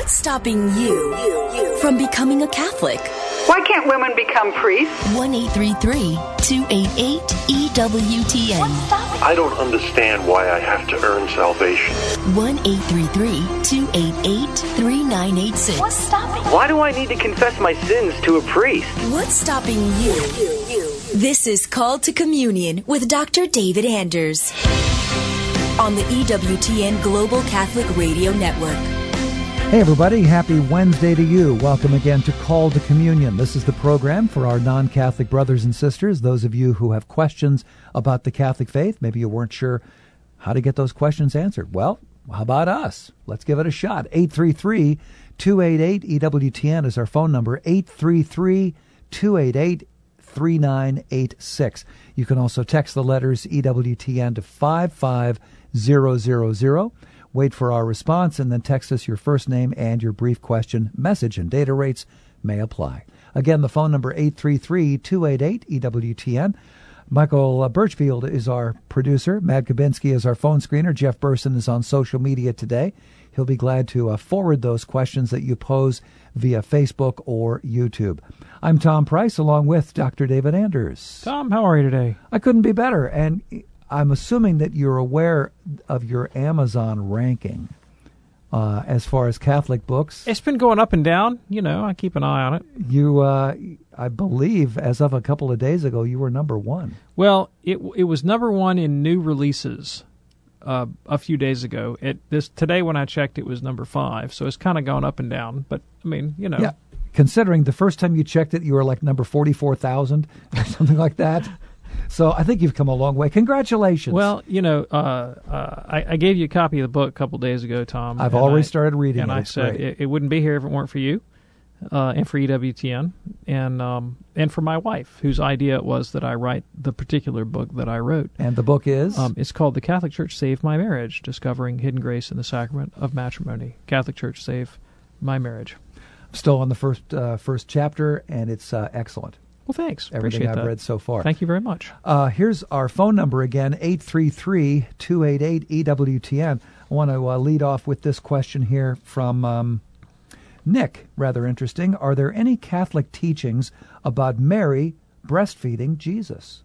What's stopping you from becoming a Catholic? Why can't women become priests? 1-833-288-EWTN. I don't understand why I have to earn salvation. 1-833-288-3986. What's stopping? Why do I need to confess my sins to a priest? What's stopping you? This is Called to Communion with Dr. David Anders on the EWTN Global Catholic Radio Network. Hey everybody, happy Wednesday to you. Welcome again to Call to Communion. This is the program for our non-Catholic brothers and sisters, those of you who have questions about the Catholic faith. Maybe you weren't sure how to get those questions answered. Well, how about us? Let's give it a shot. 833-288-EWTN is our phone number, 833-288-3986. You can also text the letters EWTN to 55000. Wait for our response and then text us your first name and your brief question. Message and data rates may apply. Again, the phone number 833-288-EWTN. Michael Birchfield is our producer. Matt Kabinski is our phone screener. Jeff Burson is on social media today. He'll be glad to forward those questions that you pose via Facebook or YouTube. I'm Tom Price along with Dr. David Anders. Tom, how are you today? I couldn't be better. And I'm assuming that you're aware of your Amazon ranking as far as Catholic books. It's been going up and down. You know, I keep an eye on it. You, I believe, as of a couple of days ago, you were number one. Well, it was number one in new releases a few days ago. Today when I checked, it was number 5. So it's kind of going up and down. But, I mean, you know. Yeah, considering the first time you checked it, you were like number 44,000 or something like that. So I think you've come a long way. Congratulations. Well, you know, I gave you a copy of the book a couple days ago, Tom. I've already started reading it. And I said it wouldn't be here if it weren't for you and for EWTN and for my wife, whose idea it was that I write the particular book that I wrote. And the book is? It's called The Catholic Church Saved My Marriage, Discovering Hidden Grace in the Sacrament of Matrimony. Catholic Church Saved My Marriage. I'm still on the first chapter, and it's excellent. Well, thanks. Everything I've read so far. Thank you very much. Here's our phone number again, 833-288-EWTN. I want to lead off with this question here from Nick. Rather interesting. Are there any Catholic teachings about Mary breastfeeding Jesus?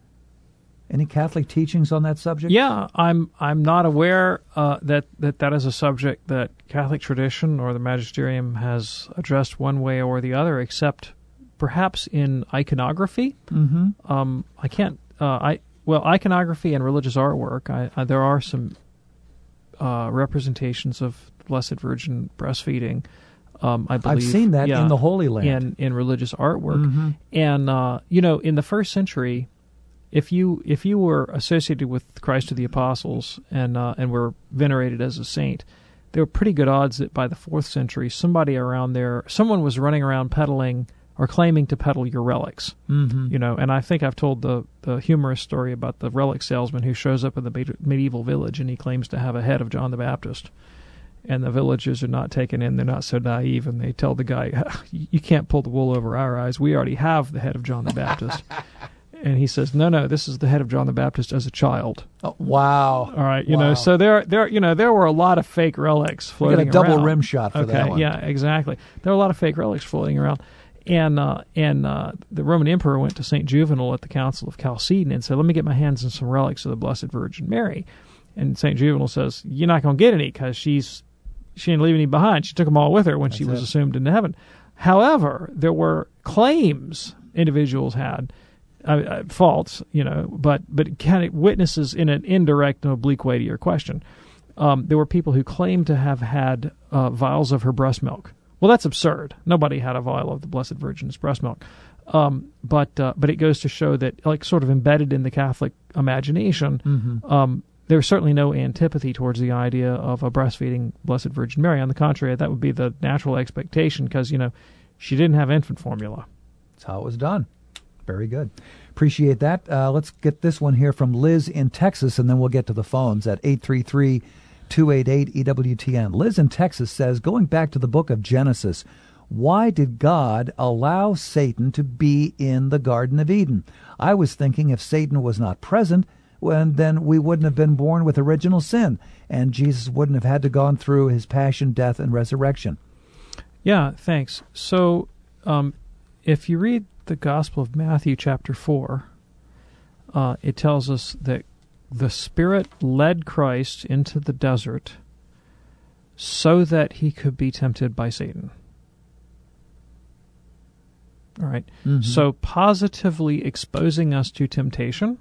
Any Catholic teachings on that subject? Yeah, I'm not aware that is a subject that Catholic tradition or the magisterium has addressed one way or the other, except perhaps in iconography. Mm-hmm. I can't. Iconography and religious artwork. There are some representations of the Blessed Virgin breastfeeding. I believe I've seen that in the Holy Land in religious artwork. Mm-hmm. And in the first century, if you were associated with Christ of the Apostles and were venerated as a saint, there were pretty good odds that by the 4th century, someone was running around peddling or claiming to peddle your relics. Mm-hmm. You know, and I think I've told the humorous story about the relic salesman who shows up in the medieval village and he claims to have a head of John the Baptist. And the villagers are not taken in. They're not so naive, and they tell the guy, you can't pull the wool over our eyes. We already have the head of John the Baptist. And he says, no, this is the head of John the Baptist as a child. Oh, wow. All right, you know, so there were a lot of fake relics floating around. You got a double rim shot for that one. Yeah, exactly. There were a lot of fake relics floating around. And the Roman Emperor went to St. Juvenal at the Council of Chalcedon and said, let me get my hands on some relics of the Blessed Virgin Mary. And St. Juvenal says, you're not going to get any because she didn't leave any behind. She took them all with her when she was assumed into heaven. However, there were claims individuals had, faults, you know, but kind of witnesses in an indirect and oblique way to your question. There were people who claimed to have had vials of her breast milk. Well, that's absurd. Nobody had a vial of the Blessed Virgin's breast milk. But it goes to show that, like, sort of embedded in the Catholic imagination, mm-hmm. There's certainly no antipathy towards the idea of a breastfeeding Blessed Virgin Mary. On the contrary, that would be the natural expectation because, you know, she didn't have infant formula. That's how it was done. Very good. Appreciate that. Let's get this one here from Liz in Texas, and then we'll get to the phones at 833-288-EWTN. Liz in Texas says, going back to the book of Genesis, why did God allow Satan to be in the Garden of Eden? I was thinking if Satan was not present, then we wouldn't have been born with original sin, and Jesus wouldn't have had to gone through his passion, death, and resurrection. Yeah, thanks. So if you read the Gospel of Matthew chapter 4, it tells us that the Spirit led Christ into the desert so that he could be tempted by Satan. All right. Mm-hmm. So positively exposing us to temptation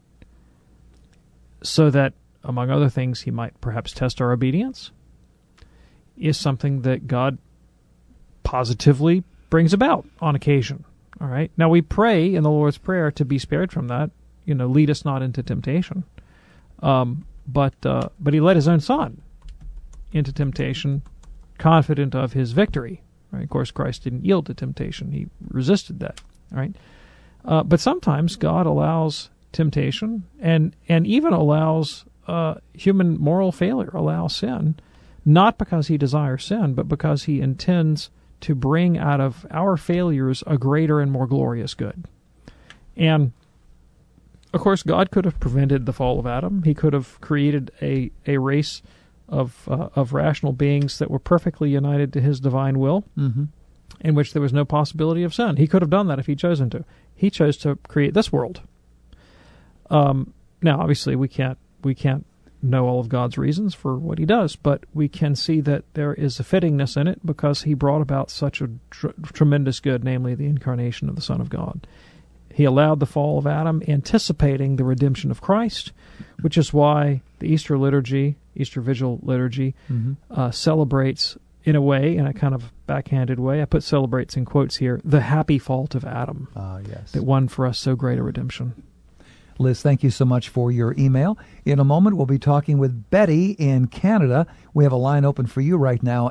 so that, among other things, he might perhaps test our obedience is something that God positively brings about on occasion. All right. Now we pray in the Lord's Prayer to be spared from that. Lead us not into temptation. But he led his own Son into temptation, confident of his victory. Right? Of course, Christ didn't yield to temptation; he resisted that. All right. But sometimes God allows temptation, and even allows human moral failure, allows sin, not because he desires sin, but because he intends to bring out of our failures a greater and more glorious good. And of course, God could have prevented the fall of Adam. He could have created a race of rational beings that were perfectly united to his divine will, mm-hmm. in which there was no possibility of sin. He could have done that if he'd chosen to. He chose to create this world. Now, obviously, we can't know all of God's reasons for what he does, but we can see that there is a fittingness in it because he brought about such a tremendous good, namely the incarnation of the Son of God. He allowed the fall of Adam, anticipating the redemption of Christ, which is why the Easter liturgy, Easter Vigil liturgy, mm-hmm. Celebrates, in a way, in a kind of backhanded way, I put celebrates in quotes here, the happy fault of Adam, yes. that won for us so great a redemption. Liz, thank you so much for your email. In a moment, we'll be talking with Betty in Canada. We have a line open for you right now,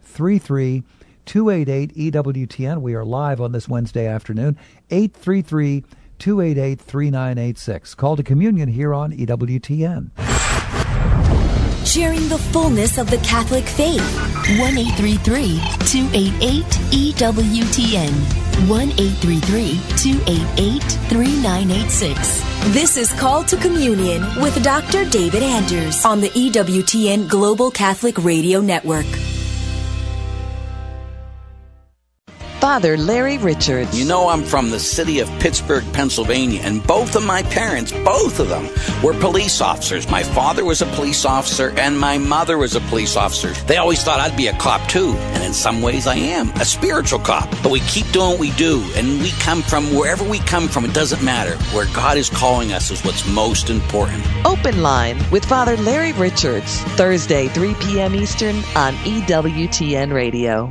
833-288-EWTN. We are live on this Wednesday afternoon, 833-288-3986. Call to communion here on EWTN. Sharing the fullness of the Catholic faith. 1-833-288-EWTN. 1-833-288-3986. This is Call to Communion with Dr. David Anders on the EWTN Global Catholic Radio Network. Father Larry Richards. You know, I'm from the city of Pittsburgh, Pennsylvania, and both of my parents, both of them, were police officers. My father was a police officer, and my mother was a police officer. They always thought I'd be a cop, too, and in some ways I am, a spiritual cop. But we keep doing what we do, and we come from wherever we come from, it doesn't matter. Where God is calling us is what's most important. Open Line with Father Larry Richards, Thursday, 3 p.m. Eastern on EWTN Radio.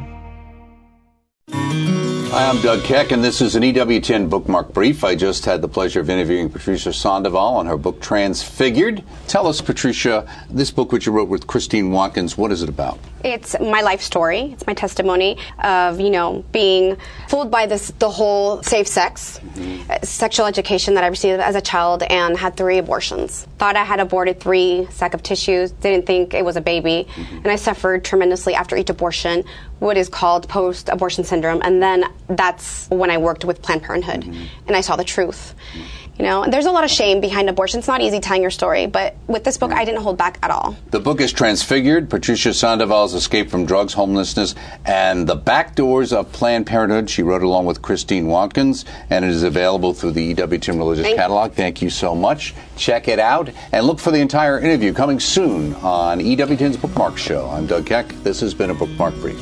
Hi, I'm Doug Keck, and this is an EWTN Bookmark Brief. I just had the pleasure of interviewing Patricia Sandoval on her book, Transfigured. Tell us, Patricia, this book which you wrote with Christine Watkins, what is it about? It's my life story. It's my testimony of, being fooled by the whole safe sex, sexual education that I received as a child, and had 3 abortions. Thought I had aborted 3 sack of tissues, didn't think it was a baby, and I suffered tremendously after each abortion, what is called post-abortion syndrome, and then that's when I worked with Planned Parenthood, and I saw the truth. There's a lot of shame behind abortion. It's not easy telling your story, but with this book, I didn't hold back at all. The book is Transfigured, Patricia Sandoval's escape from drugs, homelessness, and the back doors of Planned Parenthood. She wrote along with Christine Watkins, and it is available through the EWTN Religious Catalog. Thank you so much. Check it out, and look for the entire interview coming soon on EWTN's Bookmark Show. I'm Doug Keck. This has been a Bookmark Brief.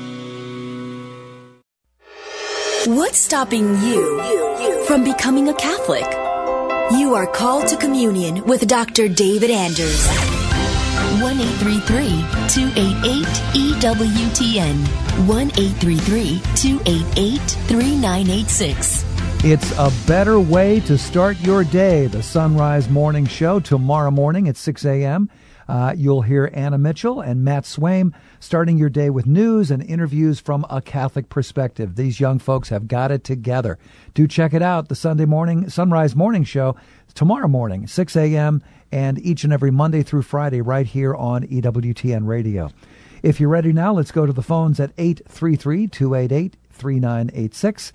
What's stopping you from becoming a Catholic? You are called to communion with Dr. David Anders. 1-833-288-EWTN. 1-833-288-3986. It's a better way to start your day. The Sunrise Morning Show tomorrow morning at 6 a.m. You'll hear Anna Mitchell and Matt Swaim starting your day with news and interviews from a Catholic perspective. These young folks have got it together. Do check it out, the Sunrise Morning Show, tomorrow morning, 6 a.m., and each and every Monday through Friday right here on EWTN Radio. If you're ready now, let's go to the phones at 833-288-3986,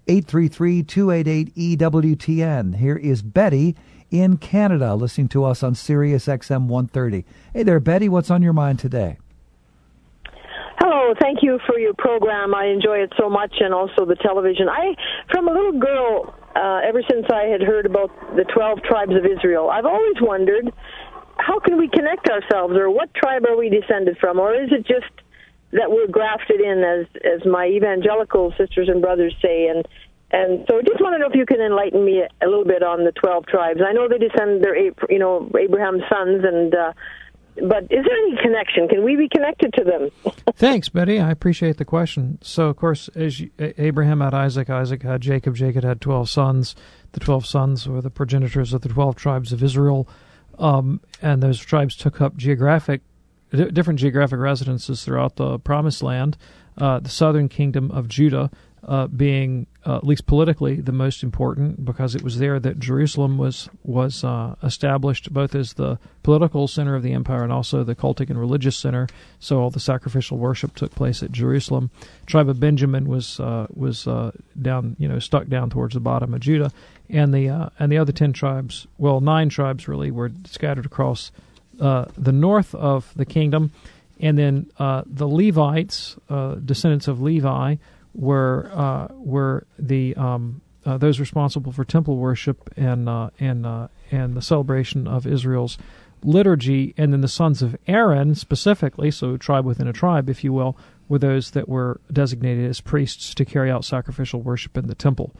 833-288-EWTN. Here is Betty in Canada, listening to us on Sirius XM 130. Hey there, Betty. What's on your mind today? Hello, thank you for your program. I enjoy it so much, and also the television. From a little girl, ever since I had heard about the 12 tribes of Israel, I've always wondered, how can we connect ourselves, or what tribe are we descended from, or is it just that we're grafted in, as my evangelical sisters and brothers say, and so I just want to know if you can enlighten me a little bit on the 12 tribes. I know they descend, they're Abraham's sons, but is there any connection? Can we be connected to them? Thanks, Betty. I appreciate the question. So, of course, Abraham had Isaac, Isaac had Jacob, Jacob had 12 sons. The 12 sons were the progenitors of the 12 tribes of Israel, and those tribes took up different geographic residences throughout the Promised Land, the southern kingdom of Judah being, at least politically, the most important, because it was there that Jerusalem was established both as the political center of the empire and also the cultic and religious center. So all the sacrificial worship took place at Jerusalem. Tribe of Benjamin was down, stuck down towards the bottom of Judah, and the other 10 tribes, 9 tribes really, were scattered across the north of the kingdom, and then the Levites, descendants of Levi, were the those responsible for temple worship and the celebration of Israel's liturgy, and then the sons of Aaron specifically, so tribe within a tribe, if you will, were those that were designated as priests to carry out sacrificial worship in the temple.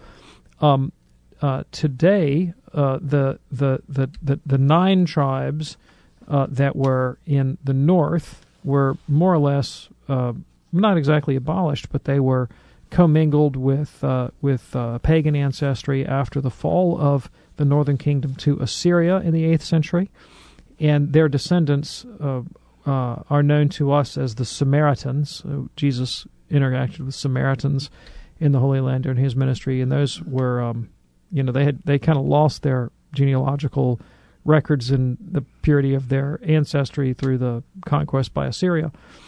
Today, the 9 tribes that were in the north were more or less not exactly abolished, but they were commingled with pagan ancestry after the fall of the northern kingdom to Assyria in the 8th century, and their descendants are known to us as the Samaritans. So Jesus interacted with Samaritans in the Holy Land during his ministry, and those were, they kind of lost their genealogical records and the purity of their ancestry through the conquest by Assyria,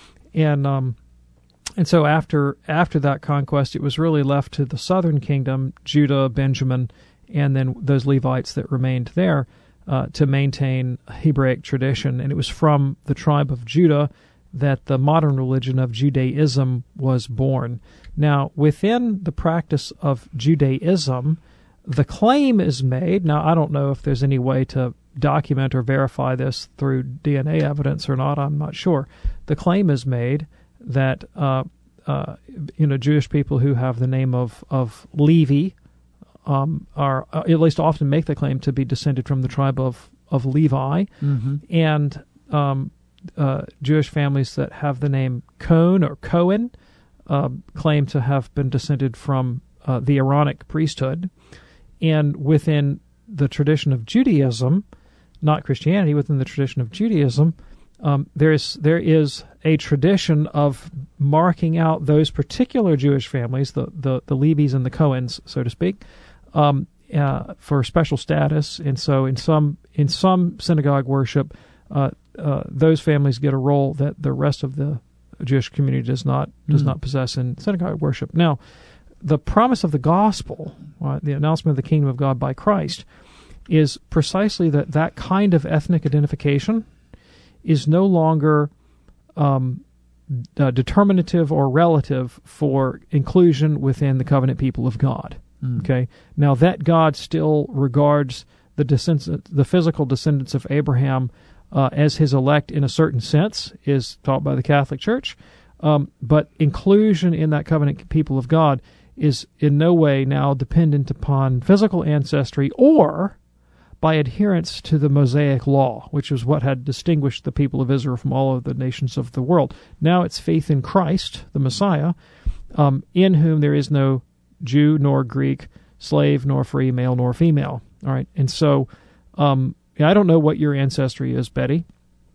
and so after that conquest, it was really left to the southern kingdom, Judah, Benjamin, and then those Levites that remained there to maintain Hebraic tradition. And it was from the tribe of Judah that the modern religion of Judaism was born. Now, within the practice of Judaism, the claim is made, now I don't know if there's any way to document or verify this through DNA evidence or not, I'm not sure. The claim is made that Jewish people who have the name of Levi are at least often make the claim to be descended from the tribe of Levi, and Jewish families that have the name Cohen or Cohen claim to have been descended from the Aaronic priesthood, and within the tradition of Judaism, not Christianity, within the tradition of Judaism, there is a tradition of marking out those particular Jewish families, the Levis and the Cohens, so to speak, for special status. And so in some synagogue worship, those families get a role that the rest of the Jewish community does not possess in synagogue worship. Now, the promise of the gospel, the announcement of the kingdom of God by Christ, is precisely that kind of ethnic identification is no longer determinative or relative for inclusion within the covenant people of God. Okay, now that God still regards the physical descendants of Abraham as his elect in a certain sense, is taught by the Catholic Church, but inclusion in that covenant people of God is in no way now dependent upon physical ancestry or by adherence to the Mosaic law, which is what had distinguished the people of Israel from all of the nations of the world. Now it's faith in Christ, the Messiah, in whom there is no Jew nor Greek, slave nor free, male nor female. All right, and so I don't know what your ancestry is, Betty,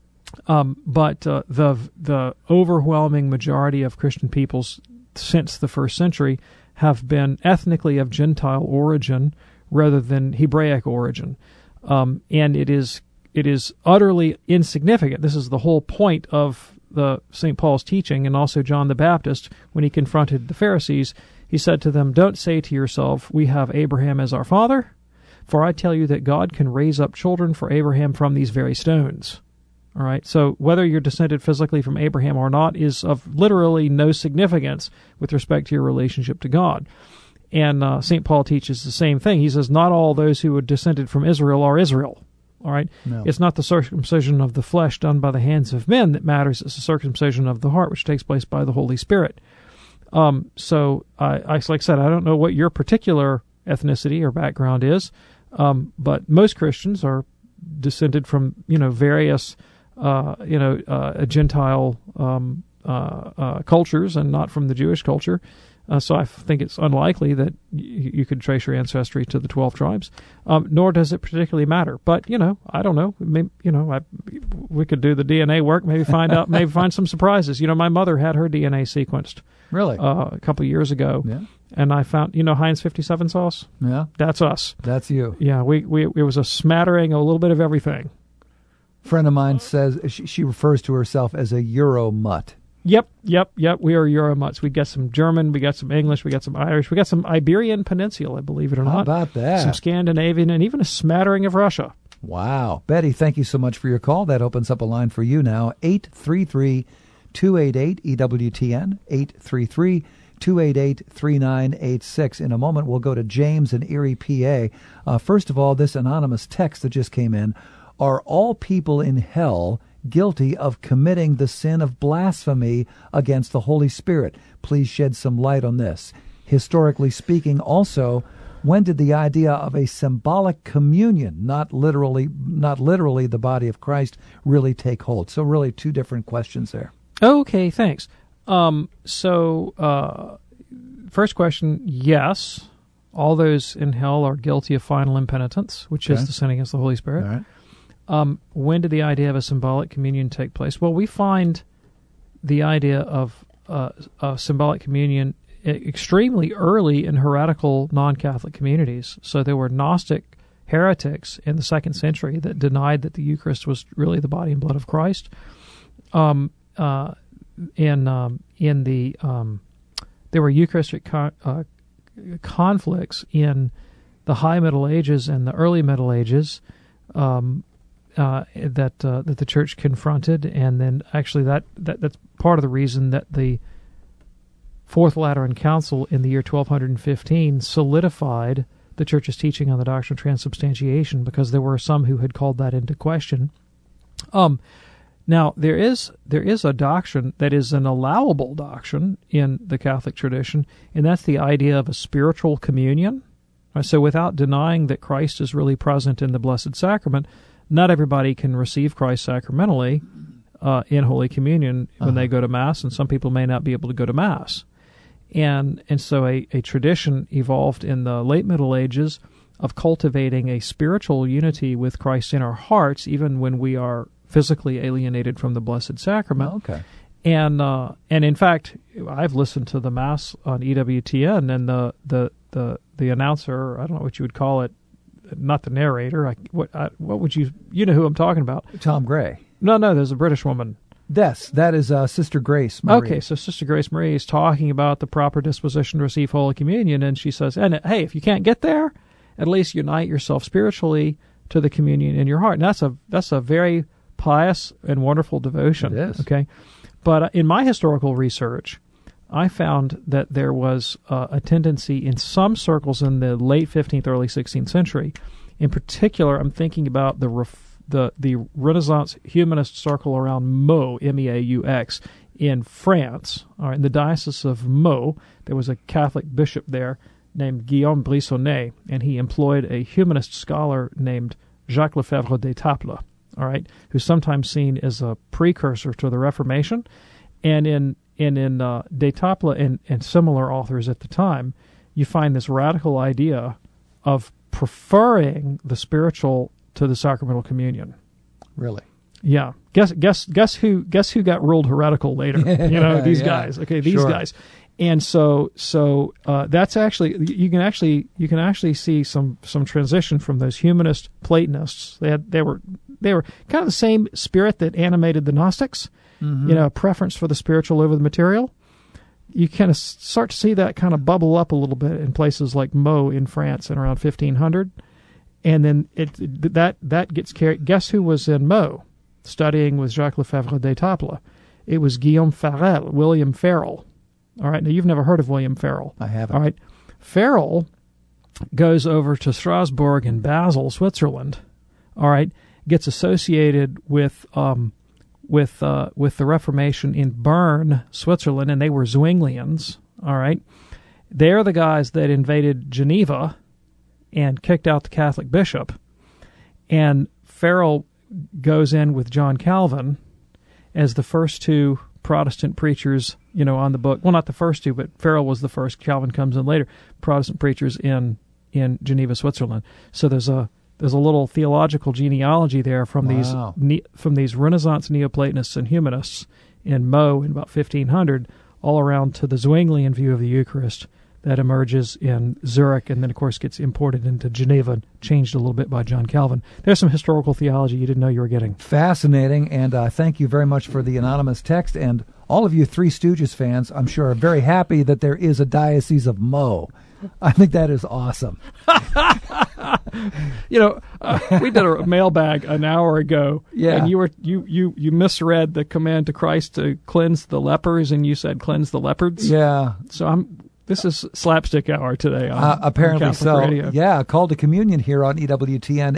but the overwhelming majority of Christian peoples since the first century have been ethnically of Gentile origin rather than Hebraic origin, and it is utterly insignificant. This is the whole point of the St. Paul's teaching, and also John the Baptist, when he confronted the Pharisees, he said to them, "Don't say to yourself, 'We have Abraham as our father,' for I tell you that God can raise up children for Abraham from these very stones." All right, so whether you're descended physically from Abraham or not is of literally no significance with respect to your relationship to God. And St. Paul teaches the same thing. He says, not all those who are descended from Israel are Israel. All right? No. It's not the circumcision of the flesh done by the hands of men that matters. It's the circumcision of the heart, which takes place by the Holy Spirit. So, like I said, I don't know what your particular ethnicity or background is, but most Christians are descended from, various, Gentile cultures and not from the Jewish culture. So I think it's unlikely that you could trace your ancestry to the 12 tribes, nor does it particularly matter. But, I don't know. Maybe, we could do the DNA work, maybe find some surprises. My mother had her DNA sequenced. Really? A couple of years ago. Yeah. And I found, Heinz 57 sauce? Yeah. That's us. That's you. Yeah, it was a smattering, a little bit of everything. A friend of mine says, she refers to herself as a Euro mutt. Yep. We are Euromutts. We got some German, we got some English, we got some Irish, we got some Iberian Peninsula, believe it or not. How about that? Some Scandinavian, and even a smattering of Russia. Wow. Betty, thank you so much for your call. That opens up a line for you now. 833-288-EWTN, 833-288-3986. In a moment, we'll go to James in Erie, PA. First of all, this anonymous text that just came in. Are all people in hell guilty of committing the sin of blasphemy against the Holy Spirit? Please shed some light on this. Historically speaking, also, when did the idea of a symbolic communion, not literally the body of Christ, really take hold? So really two different questions there. Okay, thanks. First question, yes, all those in hell are guilty of final impenitence, which is the sin against the Holy Spirit. All right. When did the idea of a symbolic communion take place? Well, we find the idea of symbolic communion extremely early in heretical non-Catholic communities. So there were Gnostic heretics in the 2nd century that denied that the Eucharist was really the body and blood of Christ. There were Eucharistic conflicts in the High Middle Ages and the early Middle Ages. That the Church confronted, and then actually that's part of the reason that the Fourth Lateran Council in the year 1215 solidified the Church's teaching on the doctrine of transubstantiation, because there were some who had called that into question. Now there is a doctrine that is an allowable doctrine in the Catholic tradition, and that's the idea of a spiritual communion. So without denying that Christ is really present in the Blessed Sacrament, not everybody can receive Christ sacramentally in Holy Communion when they go to Mass, and some people may not be able to go to Mass. And so a tradition evolved in the late Middle Ages of cultivating a spiritual unity with Christ in our hearts, even when we are physically alienated from the Blessed Sacrament. Okay. And in fact, I've listened to the Mass on EWTN, and the announcer, I don't know what you would call it, not the narrator. What would you know who I'm talking about? Tom Gray. No, there's a British woman. Yes, that is Sister Grace Marie. Okay, so Sister Grace Marie is talking about the proper disposition to receive Holy Communion, and she says, and hey, if you can't get there, at least unite yourself spiritually to the communion in your heart. And that's a very pious and wonderful devotion. It is. Okay, but in my historical research, I found that there was a tendency in some circles in the late 15th, early 16th century. In particular, I'm thinking about the Renaissance humanist circle around Meaux, M-E-A-U-X, in France. All right, in the Diocese of Meaux, there was a Catholic bishop there named Guillaume Brissonnet, and he employed a humanist scholar named Jacques Lefebvre d'Étaples, all right, who's sometimes seen as a precursor to the Reformation. And in d'Étaples and similar authors at the time, you find this radical idea of preferring the spiritual to the sacramental communion. Really? Yeah. Guess who got ruled heretical later? These guys. Okay, these guys. And so that's actually you can actually see some transition from those humanist Platonists. They were kind of the same spirit that animated the Gnostics. Mm-hmm. A preference for the spiritual over the material. You kind of start to see that kind of bubble up a little bit in places like Meaux in France in around 1500, and then that gets carried. Guess who was in Meaux? studying with Jacques Lefebvre d'Etaples. It was Guillaume Farel, William Farel. All right, now you've never heard of William Farel. I haven't. All right, Farel goes over to Strasbourg and Basel, Switzerland. All right, gets associated with the Reformation in Bern, Switzerland, and they were Zwinglians. All right, they're the guys that invaded Geneva and kicked out the Catholic bishop. And Farel goes in with John Calvin as the first two Protestant preachers, on the book. Well, not the first two, but Farel was the first. Calvin comes in later. Protestant preachers in Geneva, Switzerland. So there's a little theological genealogy there from these Renaissance Neoplatonists and Humanists in Meaux in about 1500, all around to the Zwinglian view of the Eucharist that emerges in Zurich and then, of course, gets imported into Geneva, changed a little bit by John Calvin. There's some historical theology you didn't know you were getting. Fascinating, and thank you very much for the anonymous text. And all of you Three Stooges fans, I'm sure, are very happy that there is a Diocese of Meaux. I think that is awesome. We did a mailbag an hour ago, and you misread the command to Christ to cleanse the lepers, and you said cleanse the leopards. Yeah. So this is slapstick hour today on apparently on so. Radio. Yeah, call to communion here on EWTN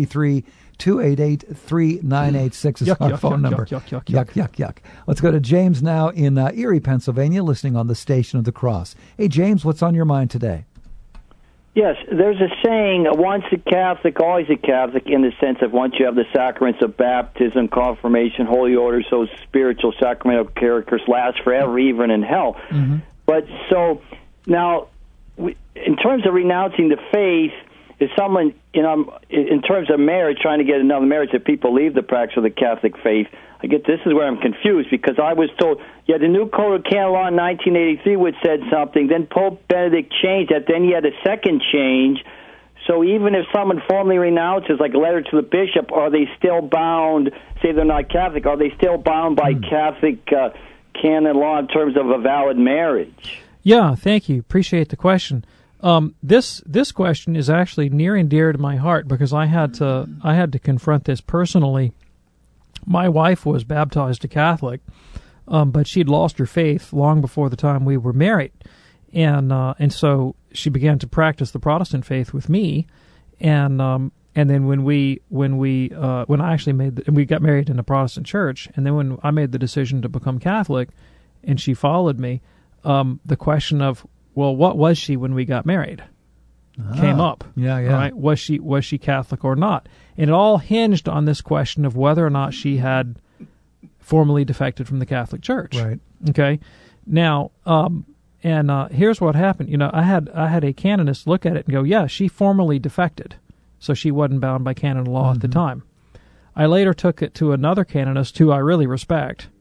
833-288-3986 is our phone number. Yuck. Let's go to James now in Erie, Pennsylvania, listening on the Station of the Cross. Hey, James, what's on your mind today? Yes, there's a saying, once a Catholic, always a Catholic, in the sense of once you have the sacraments of baptism, confirmation, holy orders, those spiritual sacramental characters last forever, even in hell. Mm-hmm. But so now, in terms of renouncing the faith, is someone, in terms of marriage, trying to get another marriage, that people leave the practice of the Catholic faith? This is where I'm confused, because I was told, the new Code of Canon Law in 1983 which said something, then Pope Benedict changed that, then he had a second change. So even if someone formally renounces, like a letter to the bishop, are they still bound, say they're not Catholic, are they still bound by Catholic canon law in terms of a valid marriage? Yeah, thank you. Appreciate the question. This question is actually near and dear to my heart because I had to confront this personally. My wife was baptized a Catholic, but she'd lost her faith long before the time we were married, and so she began to practice the Protestant faith with me, and then when I actually we got married in a Protestant church, and then when I made the decision to become Catholic, and she followed me, the question of, well, what was she when we got married? Came up. Yeah. Right? Was she Catholic or not? And it all hinged on this question of whether or not she had formally defected from the Catholic Church. Right. Okay. Now, here's what happened. I had a canonist look at it and go, yeah, she formally defected, so she wasn't bound by canon law at the time. I later took it to another canonist who I really respect,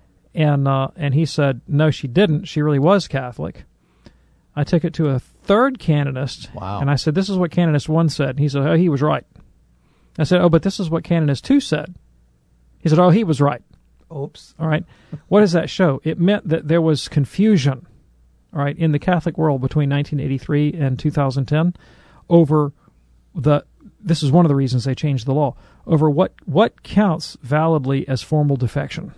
and he said, no, she didn't. She really was Catholic. I took it to a third canonist, and I said, this is what canonist 1 said. And he said, oh, he was right. I said, oh, but this is what canonist 2 said. He said, oh, he was right. Oops. All right. What does that show? It meant that there was confusion, all right, in the Catholic world between 1983 and 2010 over this is one of the reasons they changed the law, over what counts validly as formal defection.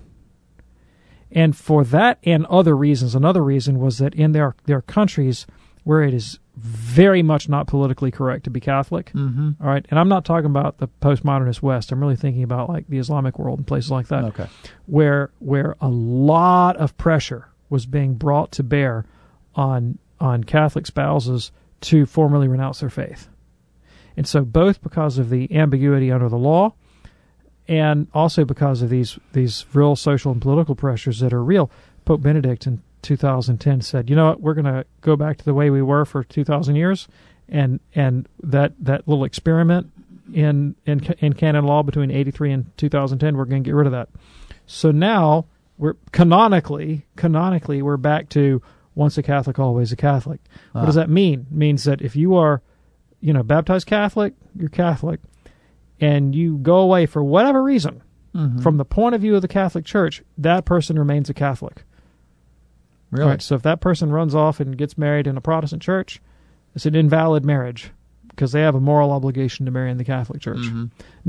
And for that and other reasons, another reason was that in their countries where it is very much not politically correct to be Catholic, all right, and I'm not talking about the postmodernist West, I'm really thinking about like the Islamic world and places like that, where a lot of pressure was being brought to bear on Catholic spouses to formally renounce their faith. And so both because of the ambiguity under the law and also because of these real social and political pressures that are real, Pope Benedict in 2010 said, you know what, we're going to go back to the way we were for 2,000 years, and that little experiment in canon law between 83 and 2010, we're going to get rid of that. So now we're canonically we're back to once a Catholic, always a Catholic. What does that mean? It means that if you are, baptized Catholic, you're Catholic, and you go away for whatever reason, from the point of view of the Catholic Church, that person remains a Catholic. Really? Right, so if that person runs off and gets married in a Protestant church, it's an invalid marriage because they have a moral obligation to marry in the Catholic Church. Now,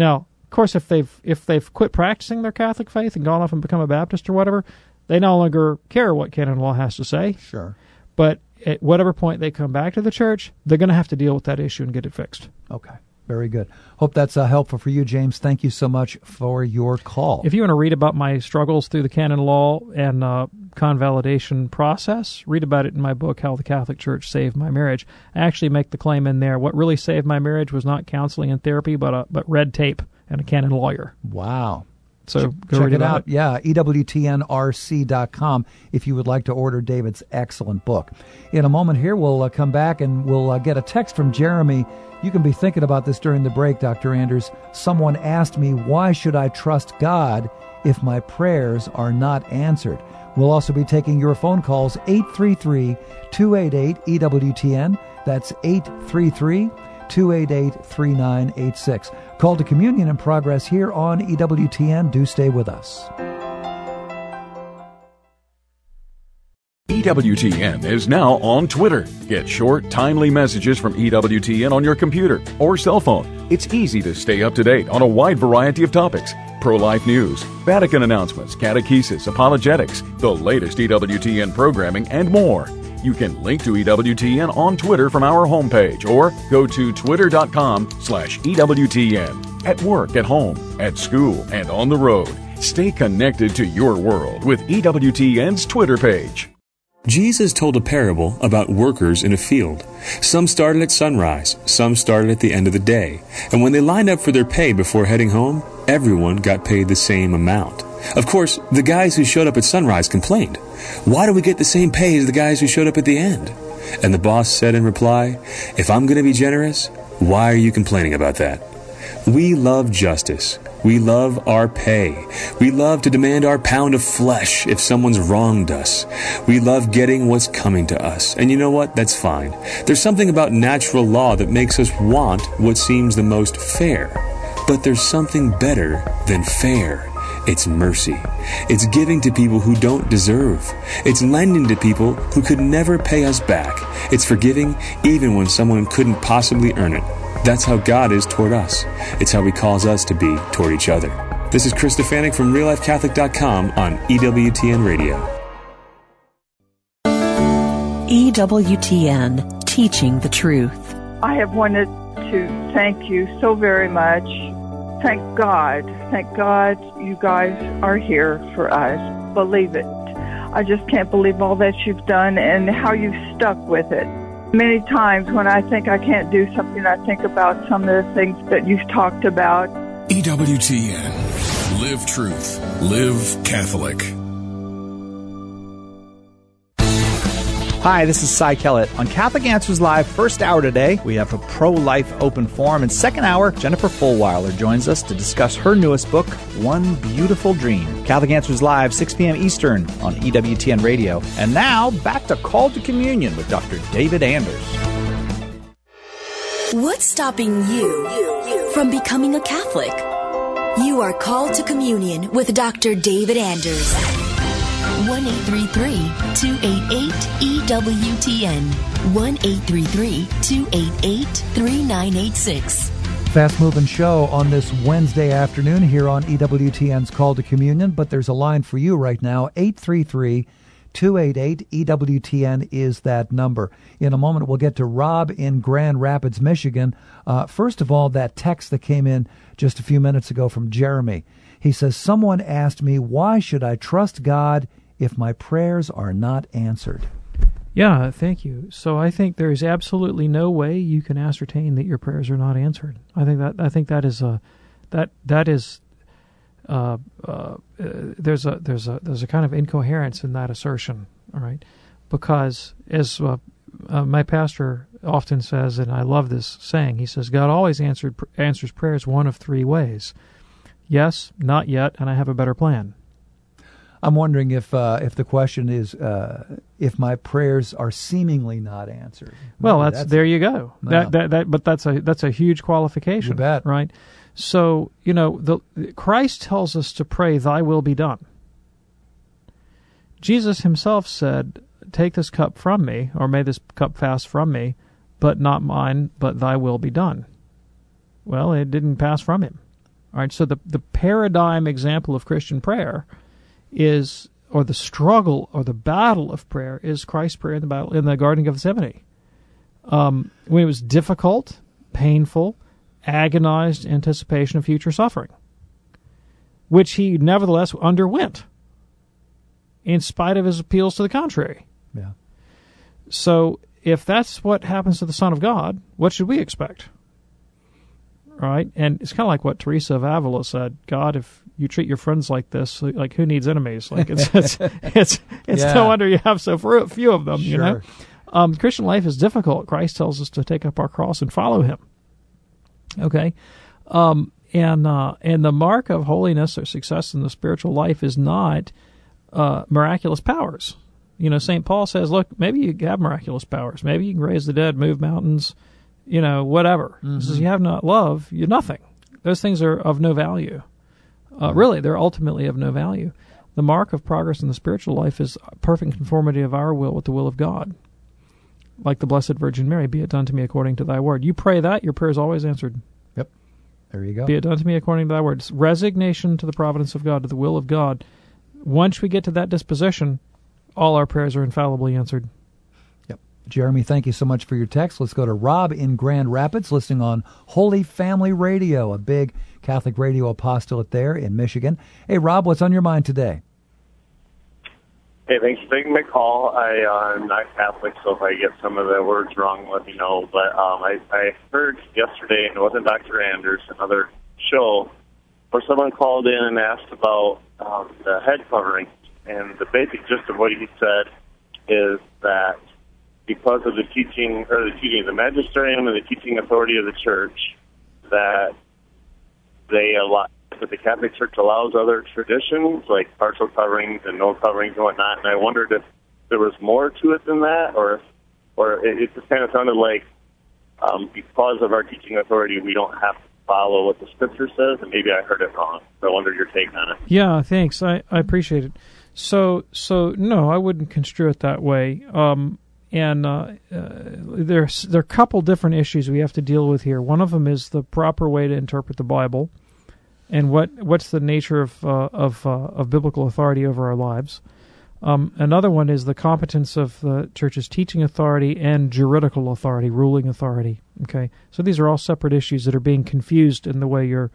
Of course, if they've quit practicing their Catholic faith and gone off and become a Baptist or whatever, they no longer care what canon law has to say. Sure. But at whatever point they come back to the church, they're going to have to deal with that issue and get it fixed. Okay. Very good. Hope that's helpful for you, James. Thank you so much for your call. If you want to read about my struggles through the canon law and convalidation process, read about it in my book, How the Catholic Church Saved My Marriage. I actually make the claim in there, what really saved my marriage was not counseling and therapy, but red tape and a canon lawyer. Wow. So go check read it out. it. Yeah, EWTNRC.com if you would like to order David's excellent book. In a moment here, we'll come back and we'll get a text from Jeremy. You can be thinking about this during the break, Dr. Anders. Someone asked me, why should I trust God if my prayers are not answered? We'll also be taking your phone calls, 833-288-EWTN. That's 833-288-3986. Call to Communion in Progress here on EWTN. Do stay with us. EWTN is now on Twitter. Get short, timely messages from EWTN on your computer or cell phone. It's easy to stay up to date on a wide variety of topics. Pro-life news, Vatican announcements, catechesis, apologetics, the latest EWTN programming, and more. You can link to EWTN on Twitter from our homepage or go to twitter.com/EWTN. At work, at home, at school, and on the road. Stay connected to your world with EWTN's Twitter page. Jesus told a parable about workers in a field. Some started at sunrise, some started at the end of the day. And when they lined up for their pay before heading home, everyone got paid the same amount. Of course, the guys who showed up at sunrise complained, "Why do we get the same pay as the guys who showed up at the end?" And the boss said in reply, "If I'm going to be generous, why are you complaining about that?" We love justice. We love our pay. We love to demand our pound of flesh if someone's wronged us. We love getting what's coming to us. And you know what? That's fine. There's something about natural law that makes us want what seems the most fair. But there's something better than fair. It's mercy. It's giving to people who don't deserve. It's lending to people who could never pay us back. It's forgiving even when someone couldn't possibly earn it. That's how God is toward us. It's how He calls us to be toward each other. This is Chris Stefanik from RealLifeCatholic.com on EWTN Radio. EWTN, teaching the truth. I have wanted to thank you so very much. Thank God you guys are here for us. Believe it. I just can't believe all that you've done and how you've stuck with it. Many times when I think I can't do something, I think about some of the things that you've talked about. EWTN. Live truth. Live Catholic. Hi, this is Cy Kellett. On Catholic Answers Live, first hour today, we have a pro-life open forum. And second hour, Jennifer Fulweiler joins us to discuss her newest book, One Beautiful Dream. Catholic Answers Live, 6 p.m. Eastern on EWTN Radio. And now, back to Call to Communion with Dr. David Anders. What's stopping you from becoming a Catholic? You are called to communion with Dr. David Anders. 1-833-288-EWTN. 1-833-288-3986. Fast-moving show on this Wednesday afternoon here on EWTN's Call to Communion, but there's a line for you right now, 833-288-EWTN is that number. In a moment, we'll get to Rob in Grand Rapids, Michigan. First of all, that text that came in just a few minutes ago from Jeremy. He says, someone asked me, why should I trust God if my prayers are not answered? Yeah, thank you. So I think there is absolutely no way you can ascertain that your prayers are not answered. I think that is there's a kind of incoherence in that assertion. All right, because as my pastor often says, and I love this saying, he says, God always answers prayers one of three ways: yes, not yet, and I have a better plan. I'm wondering if the question is if my prayers are seemingly not answered. Well, there you go. No. But that's a huge qualification. You bet. Right? So, Christ tells us to pray, "Thy will be done." Jesus himself said, "Take this cup from me," or "May this cup pass from me, but not mine, but thy will be done." Well, it didn't pass from him. All right, so the paradigm example of Christian prayer is, or the struggle or the battle of prayer is Christ's prayer in the Garden of Gethsemane. When it was difficult, painful, agonized anticipation of future suffering, which he nevertheless underwent in spite of his appeals to the contrary. Yeah. So if that's what happens to the Son of God, what should we expect? Right? And it's kind of like what Teresa of Avila said, God, if you treat your friends like this, like who needs enemies? Like it's no wonder you have so few of them, Sure. you know? Christian life is difficult. Christ tells us to take up our cross and follow him. Okay? And the mark of holiness or success in the spiritual life is not miraculous powers. You know, St. Paul says, look, maybe you have miraculous powers. Maybe you can raise the dead, move mountains, you know, whatever. Mm-hmm. He says, you have not love, you're nothing. Those things are of no value. Really, they're ultimately of no value. The mark of progress in the spiritual life is perfect conformity of our will with the will of God. Like the Blessed Virgin Mary, be it done to me according to thy word. You pray that, your prayer is always answered. Yep. There you go. Be it done to me according to thy word. It's resignation to the providence of God, to the will of God. Once we get to that disposition, all our prayers are infallibly answered. Jeremy, thank you so much for your text. Let's go to Rob in Grand Rapids, listening on Holy Family Radio, a big Catholic radio apostolate there in Michigan. Hey, Rob, what's on your mind today? Hey, thanks for taking my call. I'm not Catholic, so if I get some of the words wrong, let me know. But I heard yesterday, and it wasn't Dr. Anders, another show, where someone called in and asked about the head covering. And the basic gist of what he said is that because of the teaching, or the magisterium and the teaching authority of the church, that the Catholic Church allows other traditions like partial coverings and no coverings and whatnot. And I wondered if there was more to it than that, or it just kind of sounded like because of our teaching authority, we don't have to follow what the Scripture says, and maybe I heard it wrong. So I wondered your take on it. Yeah, thanks. I appreciate it. So no, I wouldn't construe it that way. And there are a couple different issues we have to deal with here. One of them is the proper way to interpret the Bible, and what's the nature of biblical authority over our lives. Another one is the competence of the Church's teaching authority and juridical authority, ruling authority. Okay, so these are all separate issues that are being confused in the way your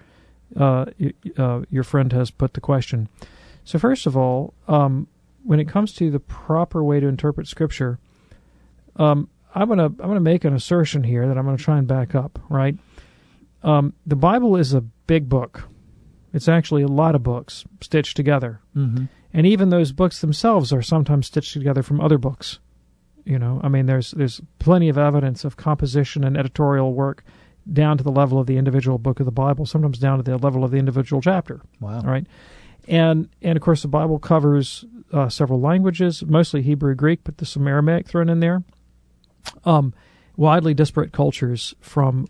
friend has put the question. So first of all, when it comes to the proper way to interpret Scripture, I'm gonna make an assertion here that I'm gonna try and back up. Right, the Bible is a big book. It's actually a lot of books stitched together, and even those books themselves are sometimes stitched together from other books. You know, I mean, there's plenty of evidence of composition and editorial work down to the level of the individual book of the Bible, sometimes down to the level of the individual chapter. Wow! Right, and of course the Bible covers several languages, mostly Hebrew, Greek, but there's some Aramaic thrown in there. Widely disparate cultures from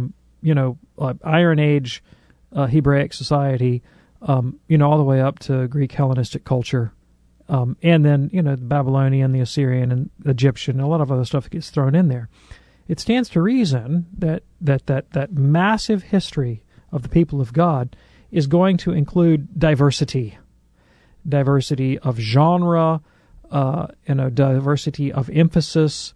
Iron Age Hebraic society, all the way up to Greek Hellenistic culture, and then the Babylonian, the Assyrian, and Egyptian, and a lot of other stuff gets thrown in there. It stands to reason that massive history of the people of God is going to include diversity of genre, diversity of emphasis.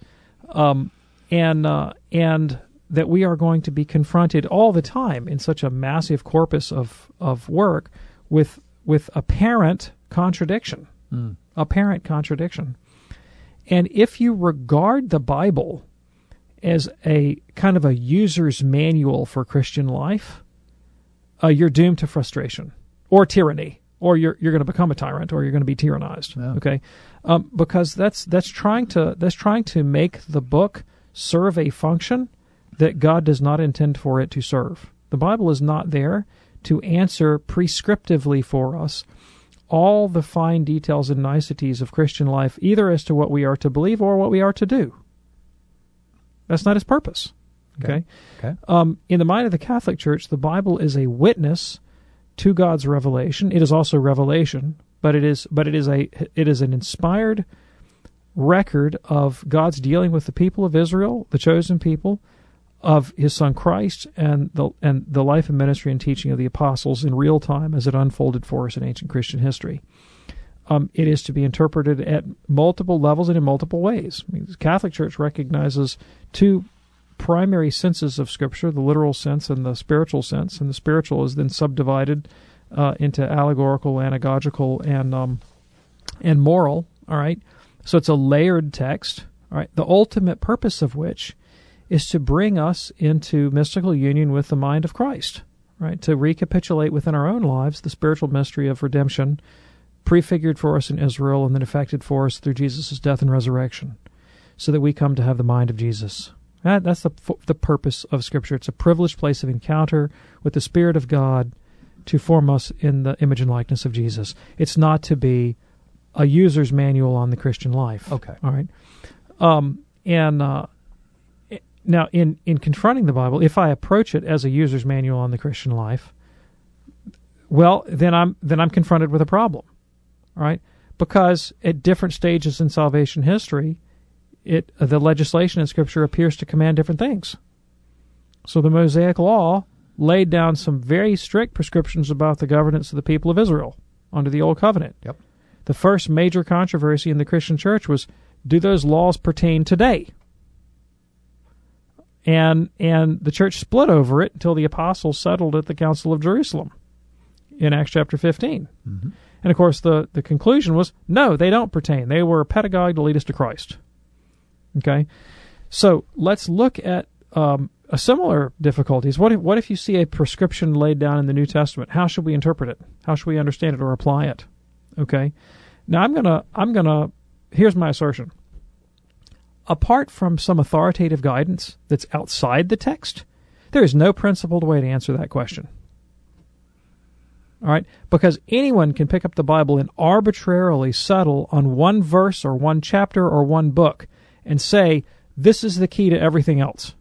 And that we are going to be confronted all the time in such a massive corpus of work with apparent contradiction. Apparent contradiction. And if you regard the Bible as a kind of a user's manual for Christian life, you're doomed to frustration or tyranny, or you're going to become a tyrant, or you're going to be tyrannized. Yeah. Okay, because that's trying to make the book serve a function that God does not intend for it to serve. The Bible is not there to answer prescriptively for us all the fine details and niceties of Christian life, either as to what we are to believe or what we are to do. That's not its purpose. Okay. In the mind of the Catholic Church, the Bible is a witness to God's revelation. It is also revelation, but it is an inspired record of God's dealing with the people of Israel, the chosen people, of his son Christ and the life and ministry and teaching of the apostles in real time as it unfolded for us in ancient Christian history. It is to be interpreted at multiple levels and in multiple ways. I mean, the Catholic Church recognizes two primary senses of Scripture, the literal sense and the spiritual sense, and the spiritual is then subdivided into allegorical, anagogical, and moral. All right, so it's a layered text. All right, the ultimate purpose of which is to bring us into mystical union with the mind of Christ. Right, to recapitulate within our own lives the spiritual mystery of redemption, prefigured for us in Israel and then effected for us through Jesus' death and resurrection, so that we come to have the mind of Jesus. That's the purpose of Scripture. It's a privileged place of encounter with the Spirit of God to form us in the image and likeness of Jesus. It's not to be a user's manual on the Christian life. Okay. All right. Now, in confronting the Bible, if I approach it as a user's manual on the Christian life, well, then I'm confronted with a problem. All right, because at different stages in salvation history, the legislation in Scripture appears to command different things. So the Mosaic Law laid down some very strict prescriptions about the governance of the people of Israel under the Old Covenant. Yep. The first major controversy in the Christian church was, do those laws pertain today? And the church split over it until the apostles settled at the Council of Jerusalem in Acts chapter 15. Mm-hmm. And, of course, the conclusion was, no, they don't pertain. They were a pedagogue to lead us to Christ. Okay? So let's look at a similar difficulties. What if you see a prescription laid down in the New Testament? How should we interpret it? How should we understand it or apply it? Okay? Now, I'm gonna here's my assertion. Apart from some authoritative guidance that's outside the text, there is no principled way to answer that question. All right, because anyone can pick up the Bible and arbitrarily settle on one verse or one chapter or one book and say, this is the key to everything else.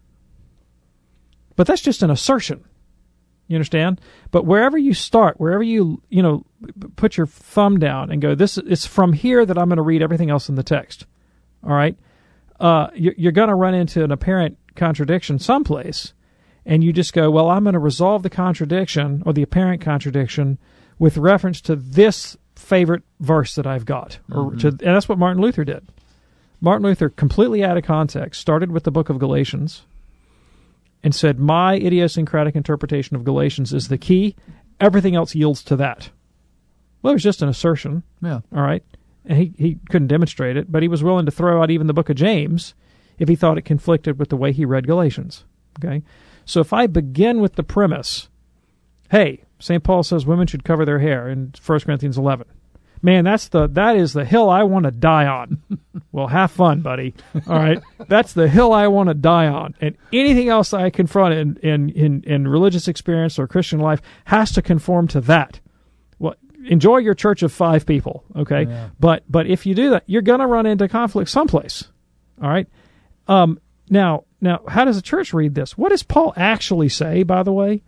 But that's just an assertion. You understand? But wherever you start, wherever you put your thumb down and go, it's from here that I'm going to read everything else in the text. All right? You're going to run into an apparent contradiction someplace. And you just go, well, I'm going to resolve the contradiction or the apparent contradiction with reference to this favorite verse that I've got. And that's what Martin Luther did. Martin Luther, completely out of context, started with the book of Galatians and said, my idiosyncratic interpretation of Galatians is the key. Everything else yields to that. Well, it was just an assertion. Yeah. All right. And he couldn't demonstrate it, but he was willing to throw out even the book of James if he thought it conflicted with the way he read Galatians. Okay. So if I begin with the premise, hey, St. Paul says women should cover their hair in 1 Corinthians 11. Man, that is the hill I want to die on. Well, have fun, buddy. All right, that's the hill I want to die on. And anything else I confront in religious experience or Christian life has to conform to that. Well, enjoy your church of 5 people, okay? Yeah. But if you do that, you're going to run into conflict someplace. All right. Now, how does the church read this? What does Paul actually say, by the way?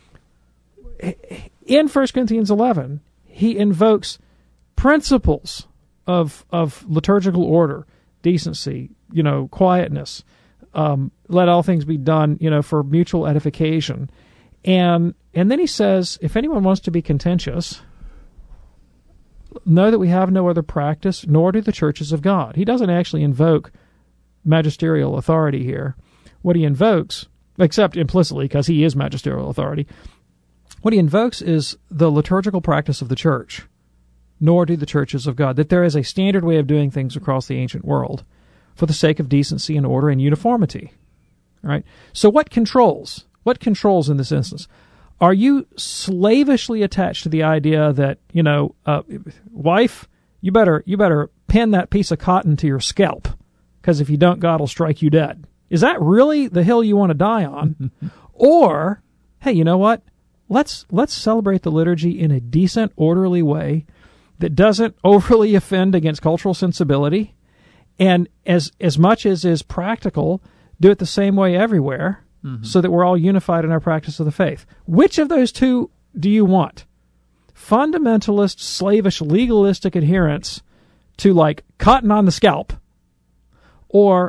In 1 Corinthians 11, he invokes principles of liturgical order, decency, quietness, let all things be done, for mutual edification. And then he says, if anyone wants to be contentious, know that we have no other practice, nor do the churches of God. He doesn't actually invoke magisterial authority here. What he invokes, except implicitly because he is magisterial authority, what he invokes is the liturgical practice of the church, nor do the churches of God, that there is a standard way of doing things across the ancient world for the sake of decency and order and uniformity. All right? So what controls? What controls in this instance? Are you slavishly attached to the idea that, wife, you better pin that piece of cotton to your scalp, because if you don't, God will strike you dead? Is that really the hill you want to die on? Or, hey, you know what? Let's celebrate the liturgy in a decent, orderly way that doesn't overly offend against cultural sensibility, and as much as is practical, do it the same way everywhere, so that we're all unified in our practice of the faith. Which of those two do you want? Fundamentalist, slavish, legalistic adherence to, like, cotton on the scalp, or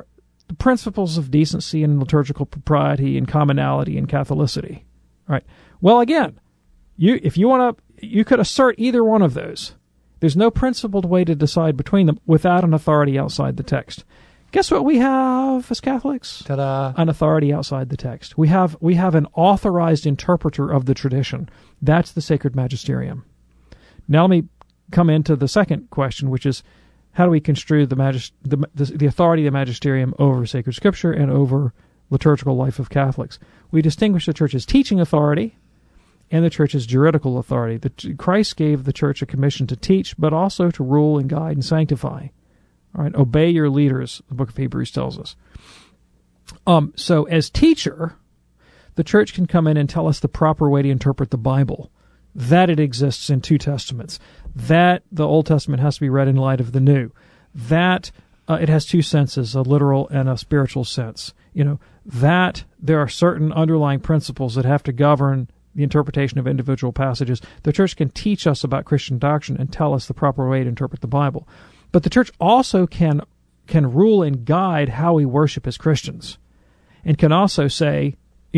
the principles of decency and liturgical propriety and commonality and Catholicity. Right. Well, again, you could assert either one of those. There's no principled way to decide between them without an authority outside the text. Guess what we have as Catholics? Ta-da. An authority outside the text. We have an authorized interpreter of the tradition. That's the Sacred Magisterium. Now let me come into the second question, which is, how do we construe the authority of the magisterium over sacred scripture and over liturgical life of Catholics? We distinguish the Church's teaching authority and the Church's juridical authority. Christ gave the Church a commission to teach, but also to rule and guide and sanctify. All right, obey your leaders, the book of Hebrews tells us. So as teacher, the Church can come in and tell us the proper way to interpret the Bible, that it exists in two testaments, that the Old Testament has to be read in light of the New, that it has two senses, a literal and a spiritual sense, that there are certain underlying principles that have to govern the interpretation of individual passages. The Church can teach us about Christian doctrine and tell us the proper way to interpret the Bible. But the Church also can rule and guide how we worship as Christians, and can also say,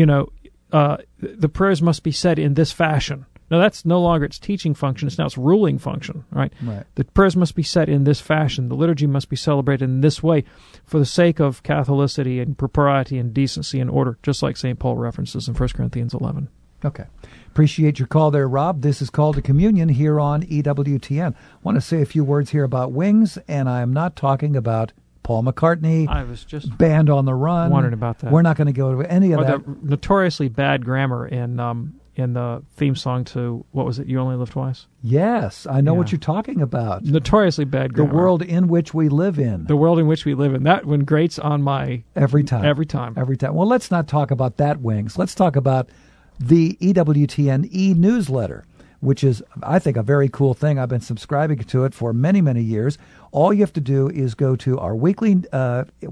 the prayers must be said in this fashion. Now, that's no longer its teaching function. It's now its ruling function, right? The prayers must be said in this fashion. The liturgy must be celebrated in this way for the sake of Catholicity and propriety and decency and order, just like St. Paul references in 1 Corinthians 11. Okay. Appreciate your call there, Rob. This is Call to Communion here on EWTN. I want to say a few words here about Wings, and I am not talking about Paul McCartney, I was just Band on the Run. Wondering about that. We're not going to go to any of that. The notoriously bad grammar in the theme song to, what was it, You Only Live Twice? Yes, I know what you're talking about. Notoriously bad grammar. The world in which we live in. The world in which we live in. That one grates on my... Every time. Well, let's not talk about that, Wings. Let's talk about the EWTN e-newsletter, which is, I think, a very cool thing. I've been subscribing to it for many, many years. All you have to do is go to our weekly, go to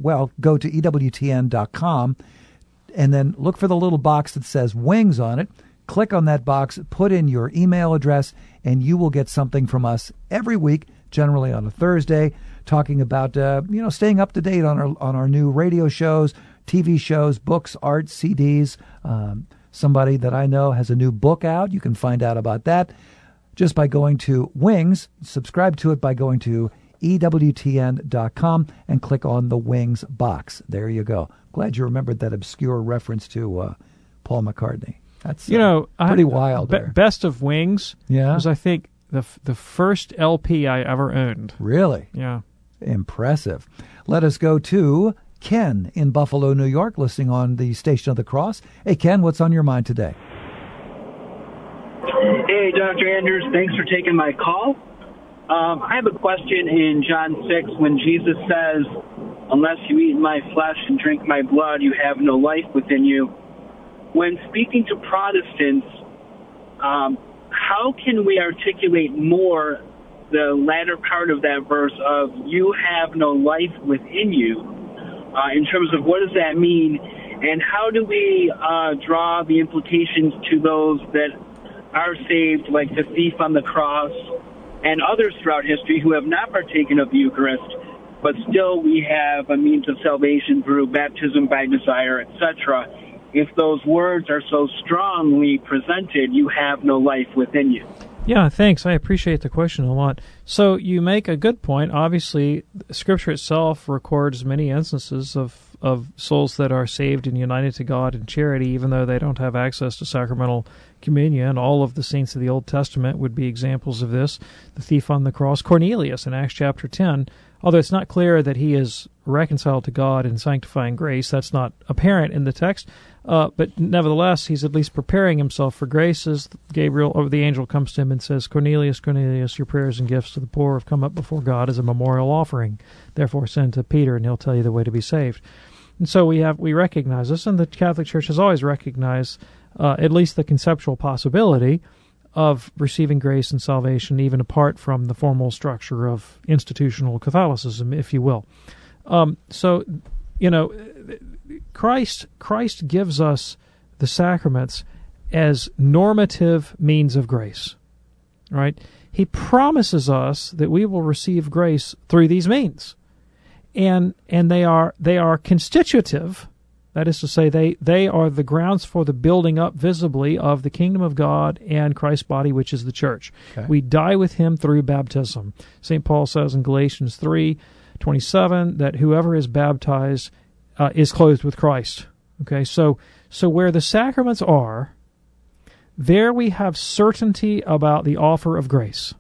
EWTN.com, and then look for the little box that says Wings on it. Click on that box, put in your email address, and you will get something from us every week, generally on a Thursday, talking about, staying up to date on our new radio shows, TV shows, books, art, CDs. Somebody that I know has a new book out. You can find out about that just by going to Wings. Subscribe to it by going to EWTN.com and click on the Wings box. There you go. Glad you remembered that obscure reference to Paul McCartney. That's pretty wild. Best of Wings was, I think, the first LP I ever owned. Really? Yeah. Impressive. Let us go to Ken in Buffalo, New York, listening on the Station of the Cross. Hey, Ken, what's on your mind today? Hey, Dr. Anders, thanks for taking my call. I have a question in John 6 when Jesus says, unless you eat my flesh and drink my blood, you have no life within you. When speaking to Protestants, how can we articulate more the latter part of that verse of you have no life within you? In terms of what does that mean, and how do we draw the implications to those that are saved, like the thief on the cross and others throughout history who have not partaken of the Eucharist, but still we have a means of salvation through baptism by desire, etc. If those words are so strongly presented, you have no life within you. Yeah, thanks. I appreciate the question a lot. So you make a good point. Obviously, Scripture itself records many instances of souls that are saved and united to God in charity, even though they don't have access to sacramental communion. All of the saints of the Old Testament would be examples of this. The thief on the cross, Cornelius in Acts chapter 10, although it's not clear that he is reconciled to God in sanctifying grace, that's not apparent in the text, but nevertheless, he's at least preparing himself for grace as Gabriel, or the angel, comes to him and says, Cornelius, Cornelius, your prayers and gifts to the poor have come up before God as a memorial offering. Therefore send to Peter, and he'll tell you the way to be saved. And so we recognize this, and the Catholic Church has always recognized at least the conceptual possibility of receiving grace and salvation, even apart from the formal structure of institutional Catholicism, if you will. Christ gives us the sacraments as normative means of grace, right? He promises us that we will receive grace through these means. and they are constitutive. That is to say, they are the grounds for the building up visibly of the kingdom of God and Christ's body, which is the church. Okay. We die with him through baptism. St. Paul says in Galatians 3:27 that whoever is baptized is clothed with Christ. Okay, so where the sacraments are, there we have certainty about the offer of grace.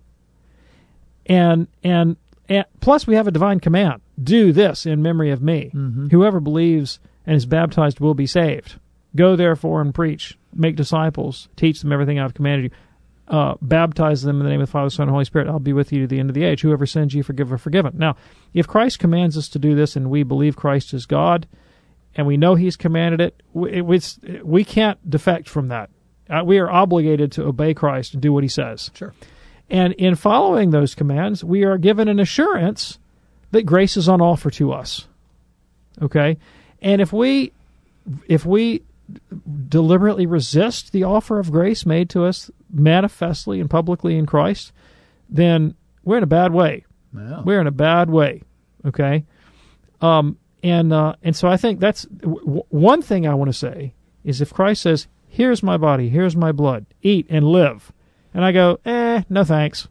And plus we have a divine command: do this in memory of me. Mm-hmm. Whoever believes and is baptized will be saved. Go therefore and preach, make disciples, teach them everything I've commanded you. Baptize them in the name of the Father, Son, and Holy Spirit. I'll be with you to the end of the age. Whoever sins ye, forgive or forgiven. Now, if Christ commands us to do this, and we believe Christ is God, and we know he's commanded it, we can't defect from that. We are obligated to obey Christ and do what he says. Sure. And in following those commands, we are given an assurance that grace is on offer to us. Okay? And if we deliberately resist the offer of grace made to us manifestly and publicly in Christ, then we're in a bad way. Yeah. We're in a bad way. Okay? And so I think that's one thing I want to say is if Christ says, here's my body, here's my blood, eat and live, and I go, no thanks.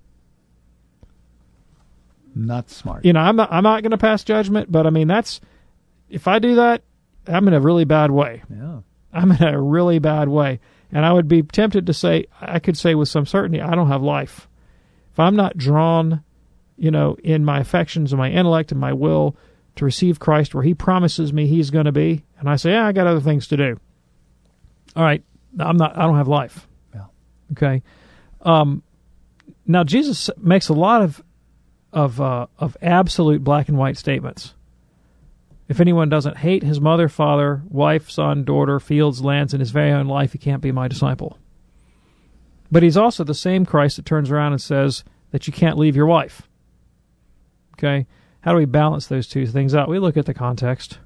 Not smart. I'm not going to pass judgment, but I mean, if I do that, I'm in a really bad way. Yeah. I'm in a really bad way. And I would be tempted to say, I could say with some certainty, I don't have life. If I'm not drawn, in my affections and my intellect and my will to receive Christ where he promises me he's going to be, and I say, I got other things to do. All right, I don't have life. Yeah. Okay. Now Jesus makes a lot of absolute black and white statements. If anyone doesn't hate his mother, father, wife, son, daughter, fields, lands, and his very own life, he can't be my disciple. But he's also the same Christ that turns around and says that you can't leave your wife. Okay? How do we balance those two things out? We look at the context.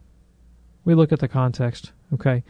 Okay?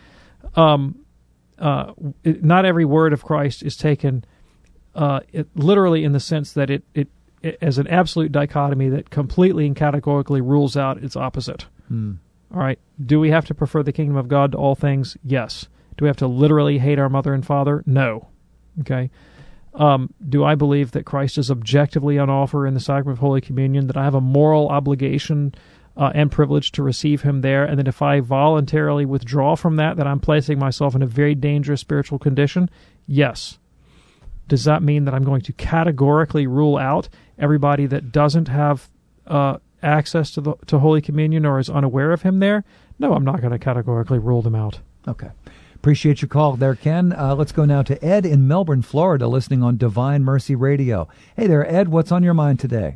Not every word of Christ is taken literally in the sense that it as an absolute dichotomy that completely and categorically rules out its opposite. All right. Do we have to prefer the kingdom of God to all things? Yes. Do we have to literally hate our mother and father? No. Okay. Do I believe that Christ is objectively on offer in the sacrament of Holy Communion, that I have a moral obligation and privilege to receive him there, and that if I voluntarily withdraw from that I'm placing myself in a very dangerous spiritual condition? Yes. Does that mean that I'm going to categorically rule out everybody that doesn't have access to Holy Communion or is unaware of him there? No, I'm not going to categorically rule them out. Okay. Appreciate your call there, Ken. Let's go now to Ed in Melbourne, Florida, listening on Divine Mercy Radio. Hey there, Ed. What's on your mind today?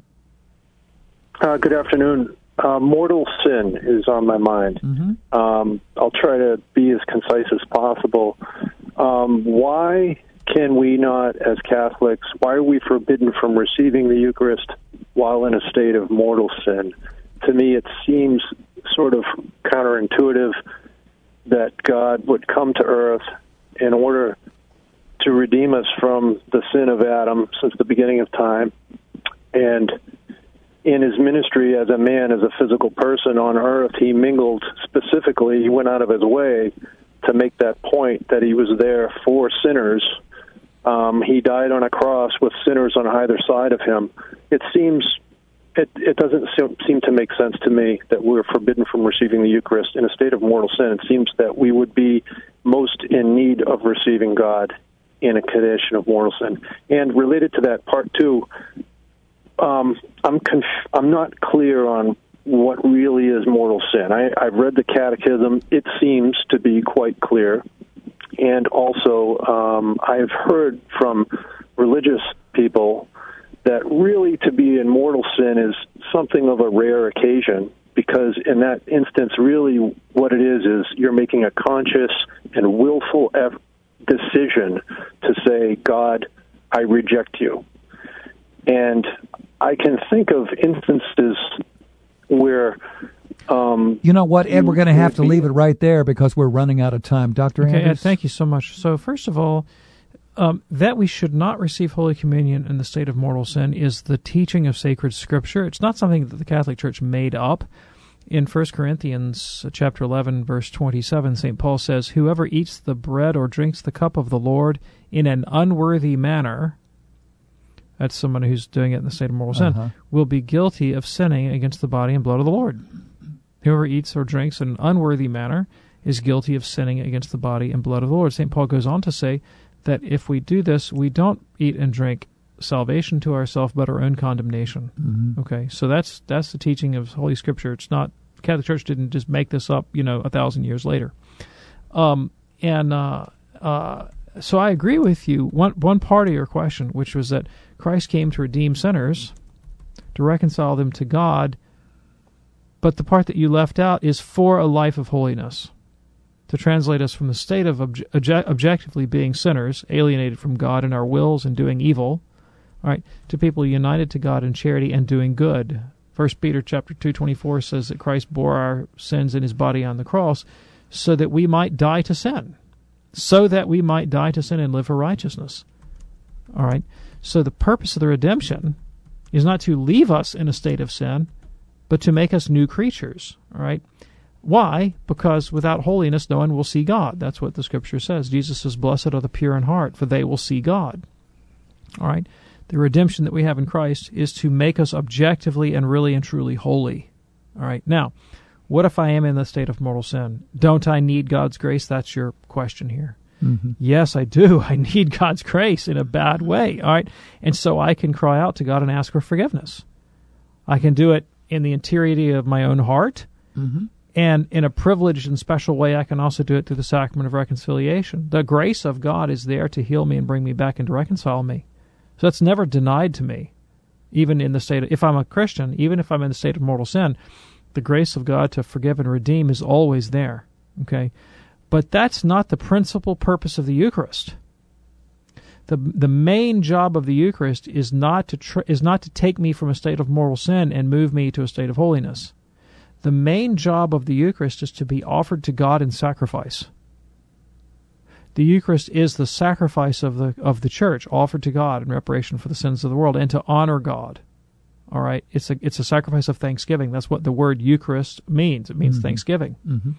Good afternoon. Mortal sin is on my mind. Mm-hmm. I'll try to be as concise as possible. Why can we not, as Catholics, why are we forbidden from receiving the Eucharist while in a state of mortal sin? To me, it seems sort of counterintuitive that God would come to earth in order to redeem us from the sin of Adam since the beginning of time. And in his ministry as a man, as a physical person on earth, he mingled specifically, he went out of his way to make that point that he was there for sinners. He died on a cross with sinners on either side of him. It doesn't seem to make sense to me that we're forbidden from receiving the Eucharist in a state of mortal sin. It seems that we would be most in need of receiving God in a condition of mortal sin. And related to that, part two, I'm not clear on what really is mortal sin. I've read the Catechism. It seems to be quite clear. And also, I've heard from religious people that really to be in mortal sin is something of a rare occasion, because in that instance, really what it is you're making a conscious and willful decision to say, God, I reject you. And I can think of instances where... you know what, Ed, we're going to have to leave it right there because we're running out of time. Dr. Okay, Andrews? Ed, thank you so much. So first of all, That we should not receive Holy Communion in the state of mortal sin is the teaching of sacred Scripture. It's not something that the Catholic Church made up. In 1 Corinthians chapter 11, verse 27, St. Paul says, "Whoever eats the bread or drinks the cup of the Lord in an unworthy manner," that's someone who's doing it in the state of mortal sin, "will be guilty of sinning against the body and blood of the Lord." Whoever eats or drinks in an unworthy manner is guilty of sinning against the body and blood of the Lord. St. Paul goes on to say that if we do this, we don't eat and drink salvation to ourselves, but our own condemnation. Okay, so that's the teaching of Holy Scripture. It's not, the Catholic Church didn't just make this up, 1,000 years later. So I agree with you. One part of your question, which was that Christ came to redeem sinners, to reconcile them to God, but the part that you left out is for a life of holiness, to translate us from the state of objectively being sinners, alienated from God in our wills and doing evil, all right, to people united to God in charity and doing good. 1 Peter chapter 2:24 says that Christ bore our sins in his body on the cross so that we might die to sin. So that we might die to sin and live for righteousness. All right? So the purpose of the redemption is not to leave us in a state of sin, but to make us new creatures. All right? Why? Because without holiness no one will see God. That's what the Scripture says. Jesus says, "Blessed are the pure in heart, for they will see God." All right? The redemption that we have in Christ is to make us objectively and really and truly holy. All right? Now, what if I am in the state of mortal sin? Don't I need God's grace? That's your question here. Yes, I do. I need God's grace in a bad way. All right? And so I can cry out to God and ask for forgiveness. I can do it in the interiority of my own heart. And in a privileged and special way, I can also do it through the sacrament of reconciliation. The grace of God is there to heal me and bring me back and to reconcile me. So that's never denied to me, even in the state of, if I'm a Christian, even if I'm in the state of mortal sin, the grace of God to forgive and redeem is always there. Okay? But that's not the principal purpose of the Eucharist. The main job of the Eucharist is not to take me from a state of mortal sin and move me to a state of holiness. The main job of the Eucharist is to be offered to God in sacrifice. The Eucharist is the sacrifice of the Church offered to God in reparation for the sins of the world and to honor God. All right, it's a sacrifice of thanksgiving. That's what the word Eucharist means. It means thanksgiving.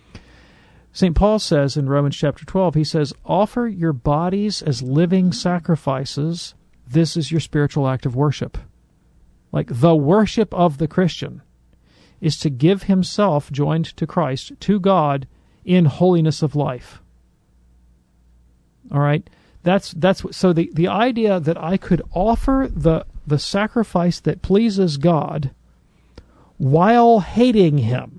St. Paul says in Romans chapter 12, he says, "Offer your bodies as living sacrifices. This is your spiritual act of worship." Like the worship of the Christian is to give himself joined to Christ, to God, in holiness of life. All right? That's so the idea that I could offer the sacrifice that pleases God while hating him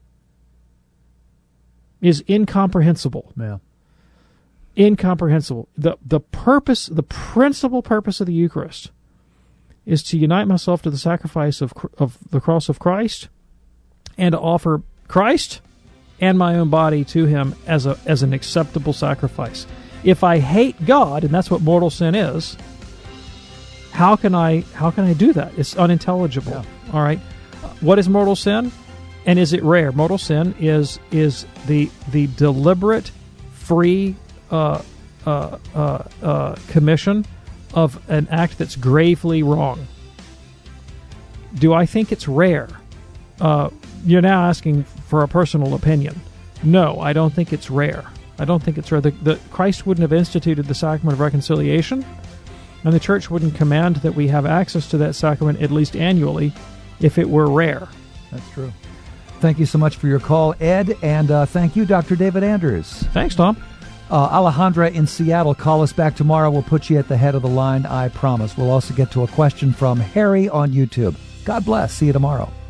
is incomprehensible. Yeah. Incomprehensible. The principal purpose of the Eucharist is to unite myself to the sacrifice of the cross of Christ and to offer Christ and my own body to him as an acceptable sacrifice. If I hate God, and that's what mortal sin is, how can I do that? It's unintelligible. Yeah. All right. What is mortal sin? And is it rare? Mortal sin is the deliberate, free commission of an act that's gravely wrong. Do I think it's rare? You're now asking for a personal opinion. No, I don't think it's rare. I don't think it's rare. Christ wouldn't have instituted the sacrament of reconciliation, and the Church wouldn't command that we have access to that sacrament at least annually if it were rare. That's true. Thank you so much for your call, Ed, and thank you, Dr. David Anders. Thanks, Tom. Alejandra in Seattle, call us back tomorrow. We'll put you at the head of the line, I promise. We'll also get to a question from Harry on YouTube. God bless. See you tomorrow.